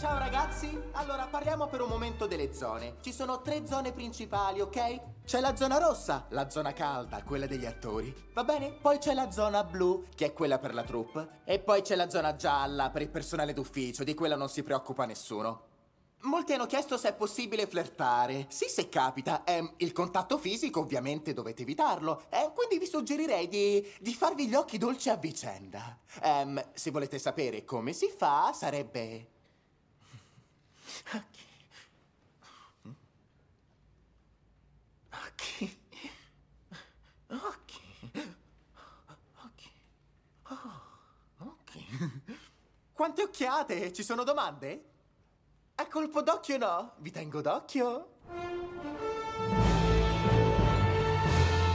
Ciao ragazzi, allora parliamo per un momento delle zone. Ci sono 3 zone principali, ok? C'è la zona rossa, la zona calda, quella degli attori. Va bene? Poi c'è la zona blu, che è quella per la troupe. E poi c'è la zona gialla, per il personale d'ufficio, di quella non si preoccupa nessuno. Molti hanno chiesto se è possibile flirtare. Sì, se capita. Il contatto fisico, ovviamente, dovete evitarlo. Quindi vi suggerirei di farvi gli occhi dolci a vicenda. Se volete sapere come si fa, sarebbe... Occhi. Occhi. Occhi. Occhi. Quante occhiate? Ci sono domande? A colpo d'occhio no? Vi tengo d'occhio?